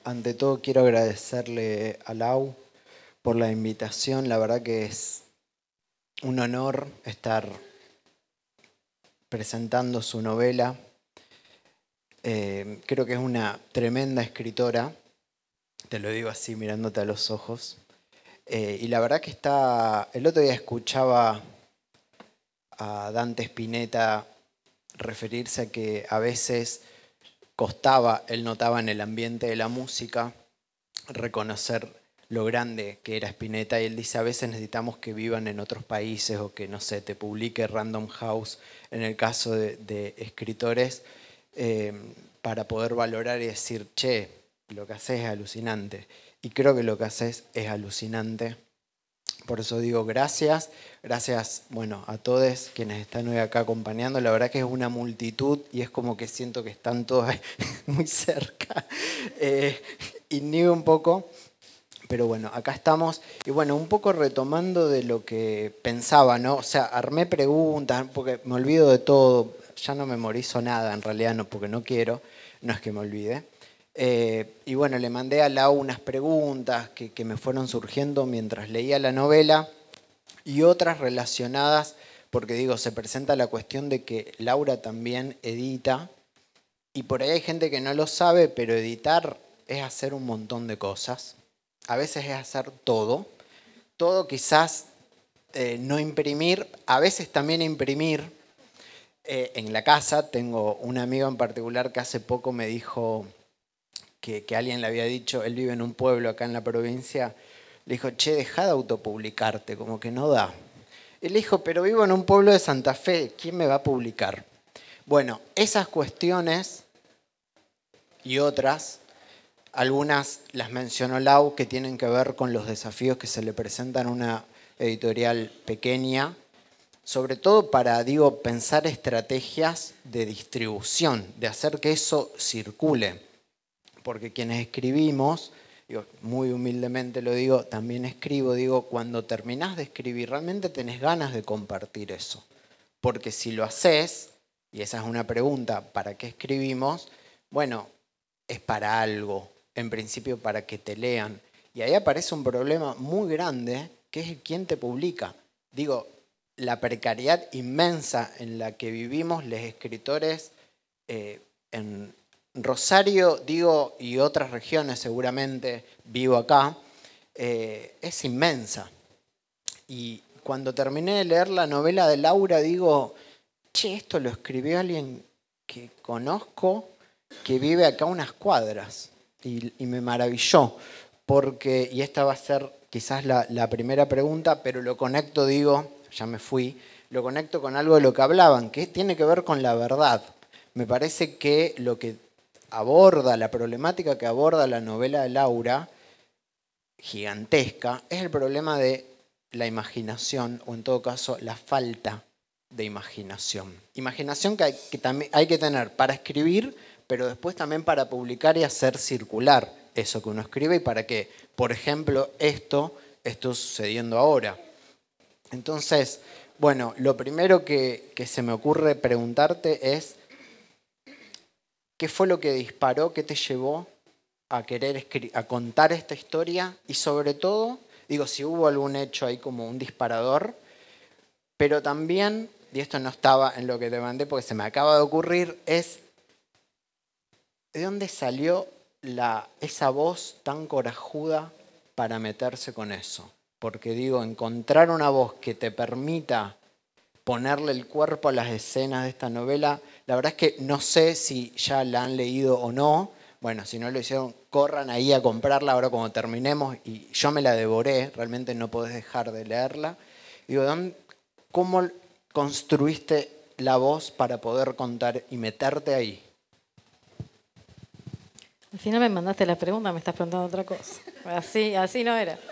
ante todo quiero agradecerle a Lau por la invitación. La verdad que es un honor estar presentando su novela. Creo que es una tremenda escritora, te lo digo así mirándote a los ojos. Y la verdad que el otro día escuchaba a Dante Spinetta referirse a que a veces costaba, él notaba en el ambiente de la música, reconocer lo grande que era Spinetta, y él dice a veces necesitamos que vivan en otros países o que, no sé, te publique Random House en el caso de escritores, eh, para poder valorar y decir, che, lo que haces es alucinante. Y creo que lo que haces es alucinante. Por eso digo gracias, gracias, bueno, a todos quienes están hoy acá acompañando. La verdad que es una multitud y es como que siento que están todos muy cerca. Inhibe un poco, pero bueno, acá estamos. Y bueno, un poco retomando de lo que pensaba, ¿no? O sea, armé preguntas, porque me olvido de todo. Ya no memorizo nada, en realidad, no, porque no quiero, no es que me olvide. Y bueno, le mandé a Lau unas preguntas que me fueron surgiendo mientras leía la novela y otras relacionadas, porque digo, se presenta la cuestión de que Laura también edita y por ahí hay gente que no lo sabe, pero editar es hacer un montón de cosas. A veces es hacer todo. Todo quizás no imprimir, a veces también imprimir. En la casa tengo un amigo en particular que hace poco me dijo que alguien le había dicho, él vive en un pueblo acá en la provincia, le dijo, che, dejá de autopublicarte, como que no da. Él dijo, pero vivo en un pueblo de Santa Fe, ¿quién me va a publicar? Bueno, esas cuestiones y otras, algunas las mencionó Lau, que tienen que ver con los desafíos que se le presentan a una editorial pequeña, sobre todo para, digo, pensar estrategias de distribución, de hacer que eso circule. Porque quienes escribimos, digo, muy humildemente lo digo, también escribo, digo, cuando terminás de escribir, realmente tenés ganas de compartir eso. Porque si lo haces, y esa es una pregunta, ¿para qué escribimos? Bueno, es para algo, en principio para que te lean. Y ahí aparece un problema muy grande, que es quién te publica. Digo, la precariedad inmensa en la que vivimos los escritores en Rosario, digo, y otras regiones seguramente, vivo acá, es inmensa. Y cuando terminé de leer la novela de Laura, digo, che, esto lo escribió alguien que conozco, que vive acá a unas cuadras. Y me maravilló, porque, y esta va a ser quizás la primera pregunta, pero lo conecto, digo, ya me fui, lo conecto con algo de lo que hablaban, que tiene que ver con la verdad. Me parece que lo que aborda, la problemática que aborda la novela de Laura, gigantesca, es el problema de la imaginación, o en todo caso, la falta de imaginación. Imaginación que también hay que tener para escribir, pero después también para publicar y hacer circular eso que uno escribe y para que, por ejemplo, esto esté sucediendo ahora. Entonces, bueno, lo primero que se me ocurre preguntarte es, ¿qué fue lo que disparó, qué te llevó a querer a contar esta historia? Y sobre todo, digo, si hubo algún hecho ahí como un disparador, pero también, y esto no estaba en lo que te mandé porque se me acaba de ocurrir, es ¿de dónde salió esa voz tan corajuda para meterse con eso? Porque digo, encontrar una voz que te permita ponerle el cuerpo a las escenas de esta novela, la verdad es que no sé si ya la han leído o no. Bueno, si no lo hicieron, corran ahí a comprarla ahora cuando terminemos, y yo me la devoré, realmente no podés dejar de leerla. Digo, ¿cómo construiste la voz para poder contar y meterte ahí? Al final me mandaste la pregunta, me estás preguntando otra cosa. Así no era.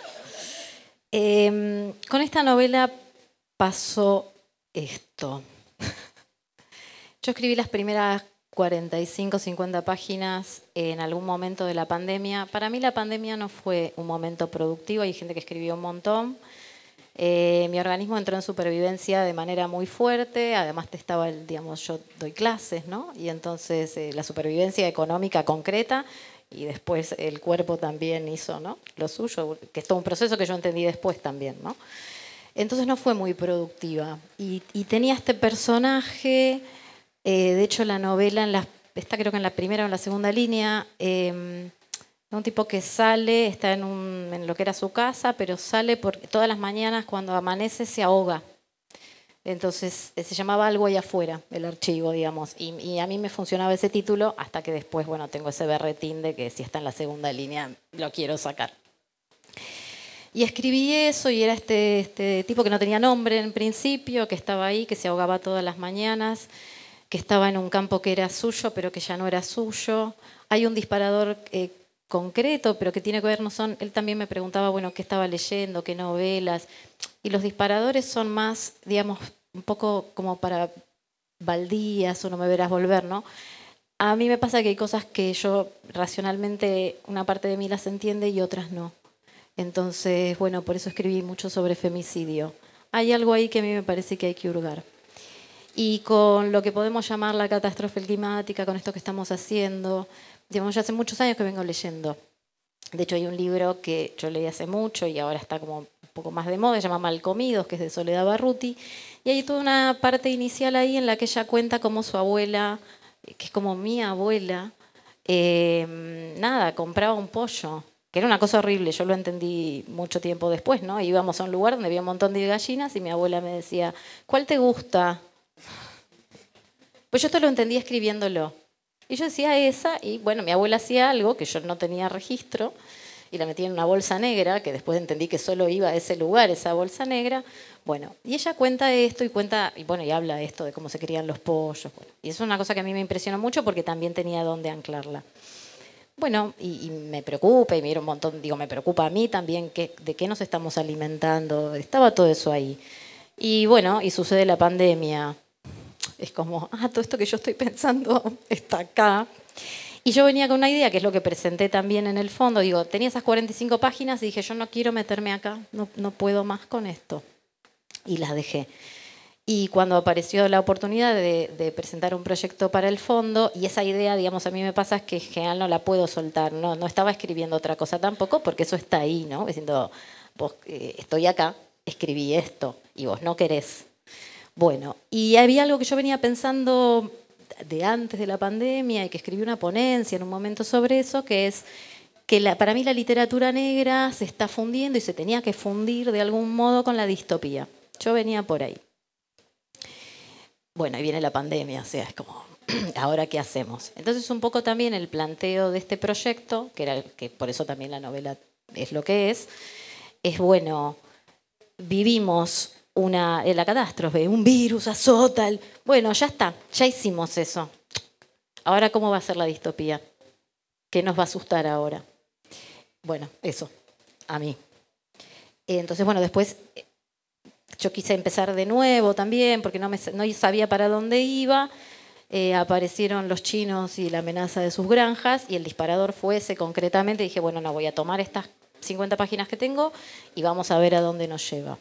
Con esta novela pasó esto. Yo escribí las primeras 45, 50 páginas en algún momento de la pandemia. Para mí la pandemia no fue un momento productivo, hay gente que escribió un montón. Mi organismo entró en supervivencia de manera muy fuerte, además yo doy clases, ¿no? Y entonces la supervivencia económica concreta, y después el cuerpo también hizo, ¿no?, lo suyo, que es todo un proceso que yo entendí después también, ¿no? Entonces no fue muy productiva. Y tenía este personaje, de hecho la novela, está creo que en la primera o en la segunda línea, un tipo que sale, está en lo que era su casa, pero sale porque todas las mañanas cuando amanece se ahoga. Entonces se llamaba Algo ahí afuera, el archivo, digamos. Y a mí me funcionaba ese título hasta que después, bueno, tengo ese berretín de que si está en la segunda línea lo quiero sacar. Y escribí eso y era este tipo que no tenía nombre en principio, que estaba ahí, que se ahogaba todas las mañanas, que estaba en un campo que era suyo, pero que ya no era suyo. Hay un disparador concreto, pero que tiene que ver, él también me preguntaba, bueno, qué estaba leyendo, qué novelas. Y los disparadores son más, digamos, un poco como para baldías o no me verás volver, ¿no? A mí me pasa que hay cosas que yo racionalmente, una parte de mí las entiende y otras no. Entonces, bueno, por eso escribí mucho sobre femicidio. Hay algo ahí que a mí me parece que hay que hurgar. Y con lo que podemos llamar la catástrofe climática, con esto que estamos haciendo, digamos, ya hace muchos años que vengo leyendo. De hecho, hay un libro que yo leí hace mucho y ahora está como un poco más de moda, se llama Malcomidos, que es de Soledad Barruti. Y hay toda una parte inicial ahí en la que ella cuenta cómo su abuela, que es como mi abuela, compraba un pollo, que era una cosa horrible, yo lo entendí mucho tiempo después, ¿no? Íbamos a un lugar donde había un montón de gallinas y mi abuela me decía, ¿cuál te gusta? Pues yo esto lo entendí escribiéndolo. Y yo decía esa, y bueno, mi abuela hacía algo que yo no tenía registro, y la metía en una bolsa negra, que después entendí que solo iba a ese lugar, esa bolsa negra. Bueno, y ella cuenta esto y habla esto de cómo se crían los pollos. Bueno, y eso es una cosa que a mí me impresionó mucho porque también tenía dónde anclarla. Bueno, y me preocupa, y me dieron un montón, me preocupa a mí también de qué nos estamos alimentando. Estaba todo eso ahí. Y bueno, y sucede la pandemia. Es como, todo esto que yo estoy pensando está acá. Y yo venía con una idea, que es lo que presenté también en el fondo. Tenía esas 45 páginas y dije, yo no quiero meterme acá, no puedo más con esto. Y las dejé. Y cuando apareció la oportunidad de presentar un proyecto para el fondo, y esa idea, digamos, a mí me pasa es que en general no la puedo soltar, no estaba escribiendo otra cosa tampoco, porque eso está ahí, ¿no? Diciendo, vos, estoy acá, escribí esto, y vos no querés. Bueno, y había algo que yo venía pensando de antes de la pandemia y que escribí una ponencia en un momento sobre eso, que es que para mí la literatura negra se está fundiendo y se tenía que fundir de algún modo con la distopía. Yo venía por ahí. Bueno, ahí viene la pandemia, o sea, es como, ¿ahora qué hacemos? Entonces un poco también el planteo de este proyecto, que por eso también la novela es lo que es bueno, vivimos la catástrofe, un virus azota. Bueno, ya está, ya hicimos eso. Ahora, ¿cómo va a ser la distopía? ¿Qué nos va a asustar ahora? Bueno, eso, a mí. Entonces, bueno, después yo quise empezar de nuevo también, porque no sabía para dónde iba. Aparecieron los chinos y la amenaza de sus granjas, y el disparador fue ese concretamente. Dije, bueno, no, voy a tomar estas 50 páginas que tengo y vamos a ver a dónde nos lleva.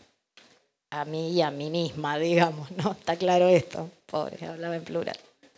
A mí y a mí misma, digamos, ¿no? Está claro esto. Pobre, hablaba en plural.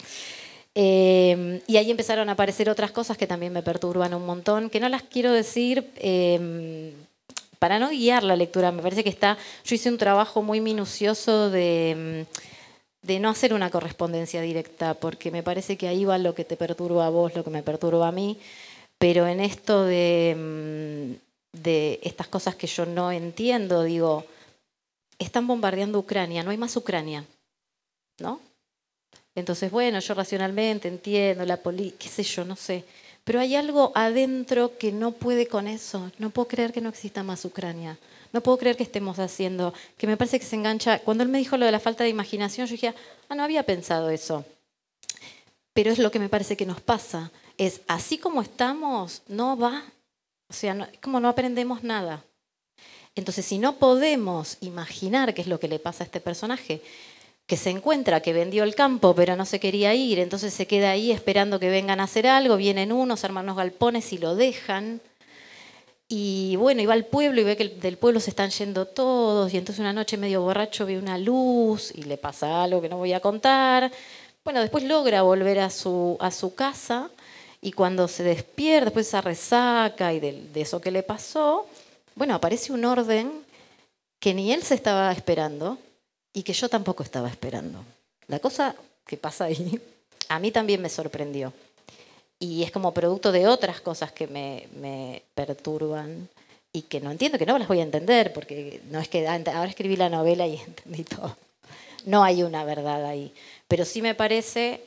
Y ahí empezaron a aparecer otras cosas que también me perturban un montón, que no las quiero decir para no guiar la lectura. Me parece que yo hice un trabajo muy minucioso de no hacer una correspondencia directa, porque me parece que ahí va lo que te perturba a vos, lo que me perturba a mí, pero en esto de estas cosas que yo no entiendo, están bombardeando Ucrania, no hay más Ucrania, ¿no? Entonces, bueno, yo racionalmente entiendo la política, qué sé yo, no sé, pero hay algo adentro que no puede con eso. No puedo creer que no exista más Ucrania. No puedo creer que estemos haciendo, que me parece que se engancha. Cuando él me dijo lo de la falta de imaginación, yo dije, no había pensado eso. Pero es lo que me parece que nos pasa. Es así como estamos, no va. O sea, como no aprendemos nada. Entonces, si no podemos imaginar qué es lo que le pasa a este personaje, que se encuentra, que vendió el campo pero no se quería ir, entonces se queda ahí esperando que vengan a hacer algo, vienen unos, arman unos galpones y lo dejan. Y bueno, y va al pueblo y ve que del pueblo se están yendo todos, y entonces una noche medio borracho ve una luz y le pasa algo que no voy a contar. Bueno, después logra volver a su casa Y cuando se despierta, después de esa resaca y de eso que le pasó, bueno, aparece un orden que ni él se estaba esperando y que yo tampoco estaba esperando. La cosa que pasa ahí, a mí también me sorprendió. Y es como producto de otras cosas que me perturban y que no entiendo, que no las voy a entender, porque no es que ahora escribí la novela y entendí todo. No hay una verdad ahí. Pero sí me parece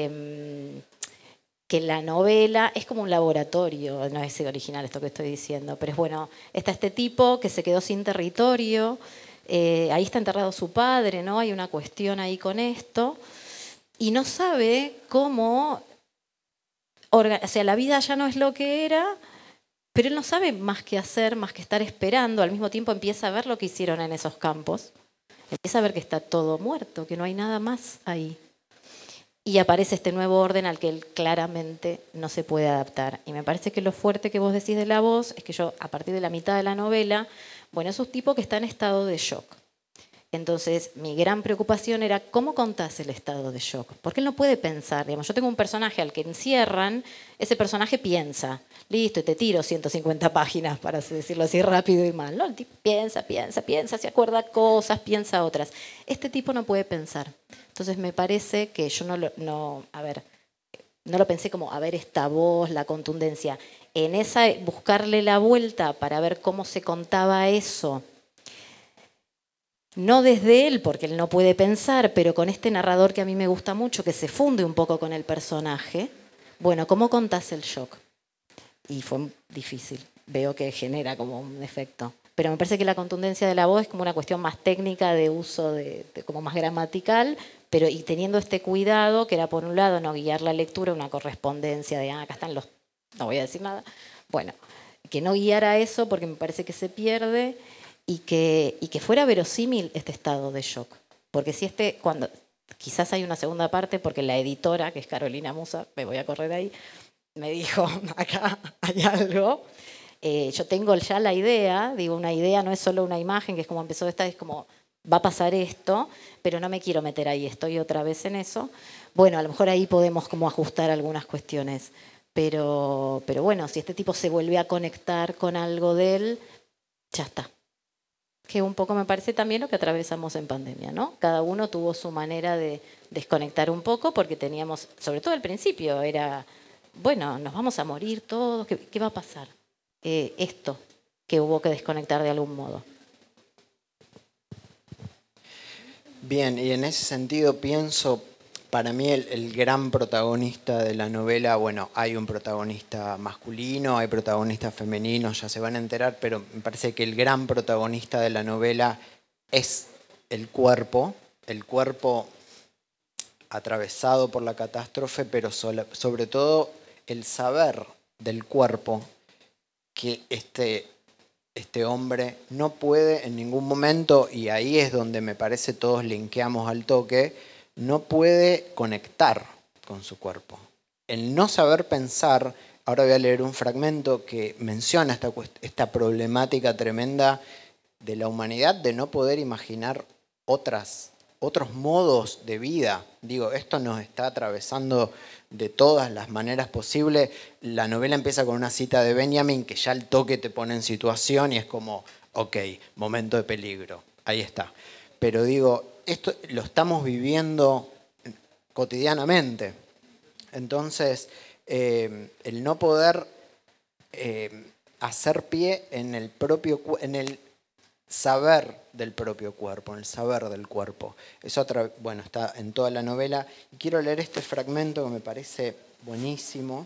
que la novela es como un laboratorio, no es original esto que estoy diciendo, pero es bueno, está este tipo que se quedó sin territorio, ahí está enterrado su padre, ¿no? Hay una cuestión ahí con esto, y no sabe cómo, o sea, la vida ya no es lo que era, pero él no sabe más qué hacer, más que estar esperando, al mismo tiempo empieza a ver lo que hicieron en esos campos, empieza a ver que está todo muerto, que no hay nada más ahí. Y aparece este nuevo orden al que él claramente no se puede adaptar. Y me parece que lo fuerte que vos decís de la voz es que yo, a partir de la mitad de la novela, bueno, es un tipo que está en estado de shock. Entonces, mi gran preocupación era cómo contás el estado de shock. Porque él no puede pensar. Digamos, yo tengo un personaje al que encierran, ese personaje piensa. Listo, y te tiro 150 páginas, para decirlo así rápido y mal. ¿No? El tipo piensa, se acuerda cosas, piensa otras. Este tipo no puede pensar. Entonces, me parece que yo no lo pensé como, a ver, esta voz, la contundencia. En esa, buscarle la vuelta para ver cómo se contaba eso. No desde él, porque él no puede pensar, pero con este narrador que a mí me gusta mucho, que se funde un poco con el personaje. Bueno, ¿cómo contás el shock? Y fue difícil. Veo que genera como un efecto. Pero me parece que la contundencia de la voz es como una cuestión más técnica de uso, como más gramatical, pero y teniendo este cuidado, que era por un lado no guiar la lectura, una correspondencia de, acá están los... No voy a decir nada. Bueno, que no guiara eso porque me parece que se pierde y que fuera verosímil este estado de shock. Porque si cuando quizás hay una segunda parte, porque la editora, que es Carolina Musa, me voy a correr ahí, me dijo, acá hay algo. Yo tengo ya la idea, digo, una idea no es solo una imagen, que es como empezó esta, es como, va a pasar esto, pero no me quiero meter ahí, estoy otra vez en eso. Bueno, a lo mejor ahí podemos como ajustar algunas cuestiones. Pero bueno, si este tipo se vuelve a conectar con algo de él, ya está. Que un poco me parece también lo que atravesamos en pandemia, ¿no? Cada uno tuvo su manera de desconectar un poco porque teníamos, sobre todo al principio, era, bueno, nos vamos a morir todos, ¿qué va a pasar? Esto, que hubo que desconectar de algún modo. Bien, y en ese sentido pienso, para mí el gran protagonista de la novela, bueno, hay un protagonista masculino, hay protagonistas femeninos, ya se van a enterar, pero me parece que el gran protagonista de la novela es el cuerpo atravesado por la catástrofe, pero sobre todo el saber del cuerpo que este hombre no puede en ningún momento, y ahí es donde me parece todos linkeamos al toque, no puede conectar con su cuerpo. El no saber pensar, ahora voy a leer un fragmento que menciona esta problemática tremenda de la humanidad de no poder imaginar otros modos de vida. Digo, esto nos está atravesando de todas las maneras posibles. La novela empieza con una cita de Benjamin que ya al toque te pone en situación y es como, ok, momento de peligro, ahí está. Pero digo, esto lo estamos viviendo cotidianamente. Entonces, el no poder hacer pie en el saber del propio cuerpo, en el saber del cuerpo. Bueno, está en toda la novela. Y quiero leer este fragmento que me parece buenísimo.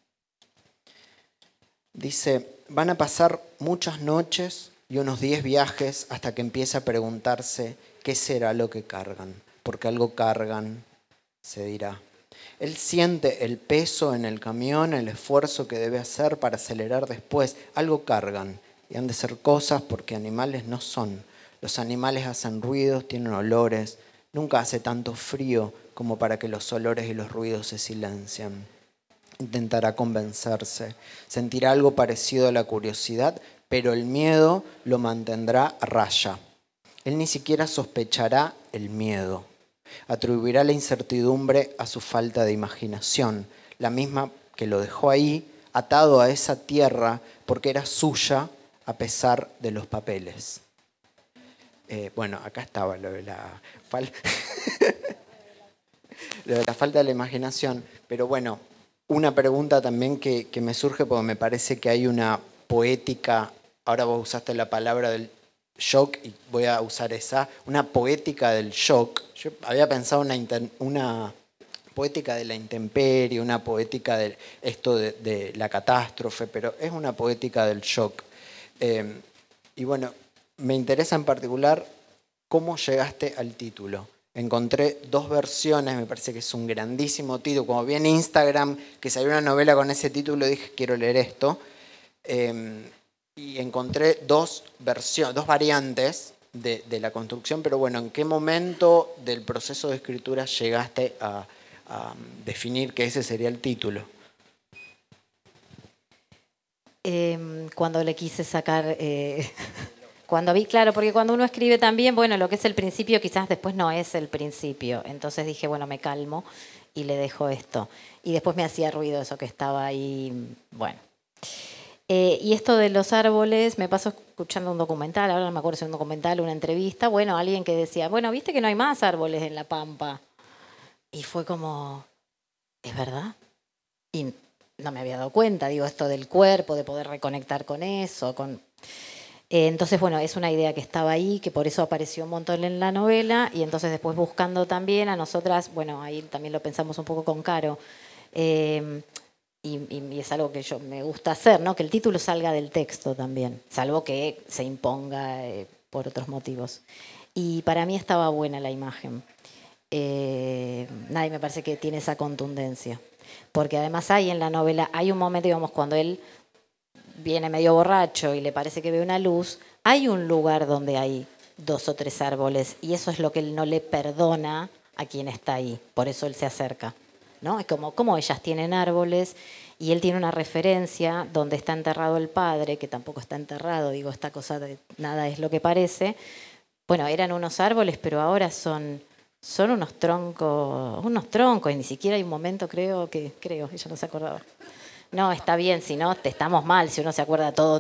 Dice, van a pasar muchas noches y unos 10 viajes hasta que empiece a preguntarse qué será lo que cargan, porque algo cargan, se dirá. Él siente el peso en el camión, el esfuerzo que debe hacer para acelerar después. Algo cargan. Y han de ser cosas porque animales no son. Los animales hacen ruidos, tienen olores. Nunca hace tanto frío como para que los olores y los ruidos se silencien. Intentará convencerse. Sentirá algo parecido a la curiosidad, pero el miedo lo mantendrá a raya. Él ni siquiera sospechará el miedo. Atribuirá la incertidumbre a su falta de imaginación, la misma que lo dejó ahí, atado a esa tierra, porque era suya a pesar de los papeles. Bueno, acá estaba lo de la falta, lo de la falta de la imaginación, pero bueno, una pregunta también que me surge porque me parece que hay una poética, ahora vos usaste la palabra del shock y voy a usar esa, una poética del shock. Yo había pensado una poética de la intemperie, una poética de esto de la catástrofe, pero es una poética del shock. Y bueno, me interesa en particular cómo llegaste al título. Encontré 2 versiones, me parece que es un grandísimo título. Como vi en Instagram que salió una novela con ese título, dije, quiero leer esto. Y encontré 2 versiones, 2 variantes de la construcción, pero bueno, ¿en qué momento del proceso de escritura llegaste a definir que ese sería el título? Cuando le quise sacar... Cuando vi, claro, porque cuando uno escribe también, bueno, lo que es el principio quizás después no es el principio. Entonces dije, bueno, me calmo y le dejo esto. Y después me hacía ruido eso que estaba ahí, bueno. Y esto de los árboles, me pasó escuchando un documental, ahora no me acuerdo si es un documental o una entrevista, bueno, alguien que decía, bueno, viste que no hay más árboles en La Pampa. Y fue como, ¿es verdad? Y no me había dado cuenta, digo, esto del cuerpo, de poder reconectar con eso, con... Entonces, bueno, es una idea que estaba ahí, que por eso apareció un montón en la novela, y entonces después buscando también a nosotras, bueno, ahí también lo pensamos un poco con Caro, y es algo que yo me gusta hacer, ¿no? Que el título salga del texto también, salvo que se imponga por otros motivos. Y para mí estaba buena la imagen. Nadie me parece que tiene esa contundencia, porque además hay en la novela, hay un momento, digamos, cuando él viene medio borracho y le parece que ve una luz, hay un lugar donde hay 2 o 3 árboles y eso es lo que él no le perdona a quien está ahí, por eso él se acerca, ¿no? Es como ellas tienen árboles y él tiene una referencia donde está enterrado el padre, que tampoco está enterrado, digo, esta cosa de nada es lo que parece. Bueno, eran unos árboles, pero ahora son unos troncos, y ni siquiera hay un momento, creo, ella no se acordaba. No, está bien, si no, estamos mal, si uno se acuerda todo.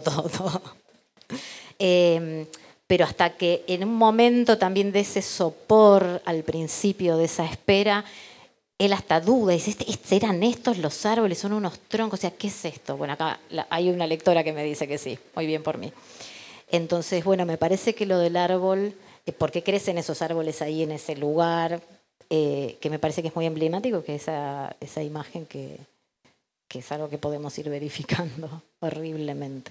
Pero hasta que en un momento también de ese sopor al principio de esa espera, él hasta duda, dice, ¿serán estos los árboles? Son unos troncos, o sea, ¿qué es esto? Bueno, acá hay una lectora que me dice que sí, muy bien por mí. Entonces, bueno, me parece que lo del árbol, ¿por qué crecen esos árboles ahí en ese lugar? Que me parece que es muy emblemático, que esa imagen que es algo que podemos ir verificando horriblemente.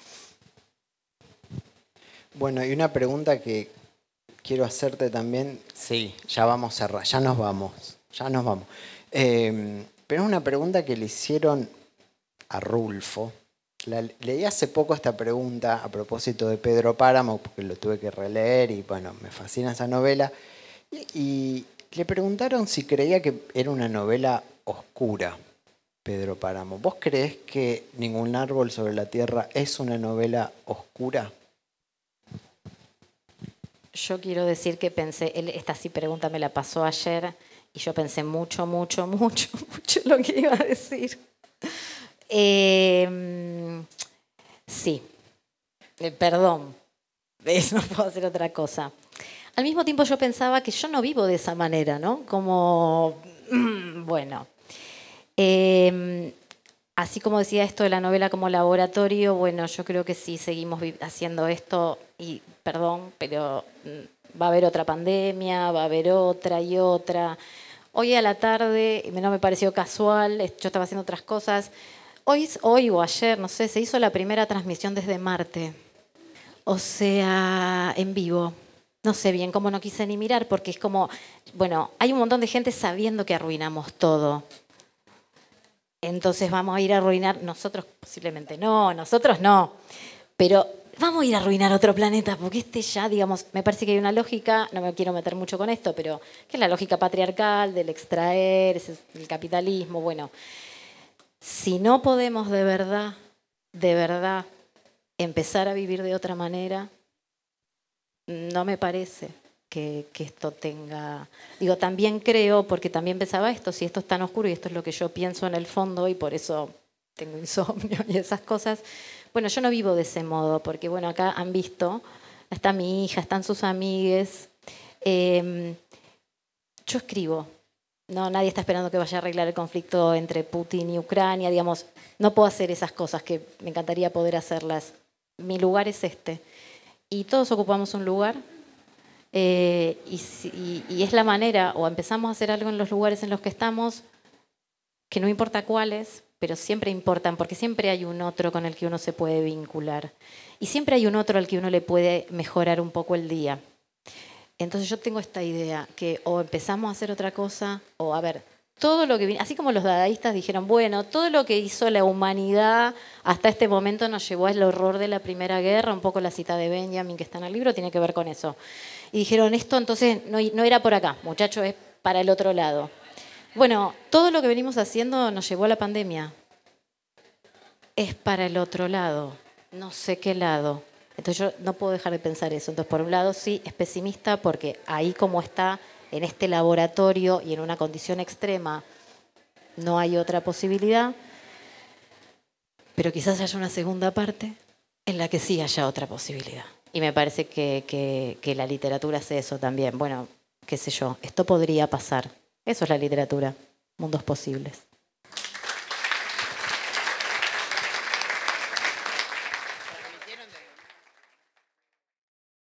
Bueno, y una pregunta que quiero hacerte también, sí, ya vamos a cerrar, ya nos vamos. Pero es una pregunta que le hicieron a Rulfo. Leí hace poco esta pregunta a propósito de Pedro Páramo, porque lo tuve que releer y bueno, me fascina esa novela. Y le preguntaron si creía que era una novela oscura, Pedro Páramo. ¿Vos creés que Ningún árbol sobre la tierra es una novela oscura? Yo quiero decir que pensé, esta pregunta me la pasó ayer y yo pensé mucho lo que iba a decir. Sí, perdón, no puedo hacer otra cosa. Al mismo tiempo yo pensaba que yo no vivo de esa manera, ¿no? Como, bueno. Así como decía esto de la novela como laboratorio, bueno, yo creo que sí seguimos haciendo esto y, perdón, pero va a haber otra pandemia, va a haber otra y otra. Hoy a la tarde, no me pareció casual, yo estaba haciendo otras cosas. Hoy o ayer, no sé, se hizo la primera transmisión desde Marte. O sea, en vivo. No sé bien cómo no quise ni mirar porque es como, bueno, hay un montón de gente sabiendo que arruinamos todo. Entonces vamos a ir a arruinar, nosotros posiblemente no, nosotros no, pero vamos a ir a arruinar otro planeta porque ya, digamos, me parece que hay una lógica, no me quiero meter mucho con esto, pero que es la lógica patriarcal del extraer, el capitalismo, bueno. Si no podemos de verdad, empezar a vivir de otra manera, no me parece. que esto tenga... Digo, también creo, porque también pensaba esto, si esto es tan oscuro y esto es lo que yo pienso en el fondo y por eso tengo insomnio y esas cosas. Bueno, yo no vivo de ese modo, porque bueno, acá han visto, está mi hija, están sus amigues. Yo escribo. No, nadie está esperando que vaya a arreglar el conflicto entre Putin y Ucrania, digamos, no puedo hacer esas cosas que me encantaría poder hacerlas. Mi lugar es este. Y todos ocupamos un lugar y es la manera, o empezamos a hacer algo en los lugares en los que estamos, que no importa cuáles, pero siempre importan, porque siempre hay un otro con el que uno se puede vincular. Y siempre hay un otro al que uno le puede mejorar un poco el día. Entonces yo tengo esta idea, que o empezamos a hacer otra cosa, o a ver, todo lo que viene, así como los dadaístas dijeron, bueno, todo lo que hizo la humanidad hasta este momento nos llevó al horror de la Primera Guerra, un poco la cita de Benjamin que está en el libro tiene que ver con eso. Y dijeron, esto entonces no era por acá, muchacho, es para el otro lado. Bueno, todo lo que venimos haciendo nos llevó a la pandemia. Es para el otro lado, no sé qué lado. Entonces yo no puedo dejar de pensar eso. Entonces, por un lado, sí, es pesimista porque ahí como está, en este laboratorio y en una condición extrema, no hay otra posibilidad. Pero quizás haya una segunda parte en la que sí haya otra posibilidad. Y me parece que la literatura hace eso también. Bueno, qué sé yo, esto podría pasar. Eso es la literatura, mundos posibles.